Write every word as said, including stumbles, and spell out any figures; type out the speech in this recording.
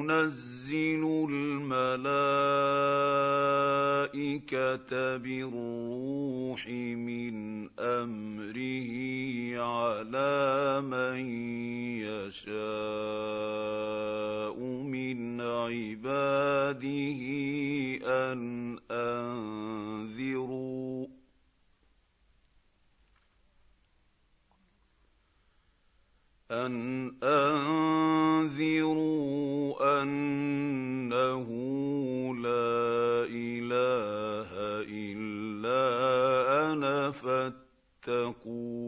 يُنَزِّلُ الْمَلَائِكَةَ بِالرُّوحِ مِنْ أَمْرِهِ عَلَىٰ مَن يَشَاءُ مِنْ عِبَادِهِ أَنْ أَنذِرُوا أَنْ أَنذِرُوا أَنَّهُ لَا إِلَٰهَ إِلَّا أَنَا فَاتَّقُونِ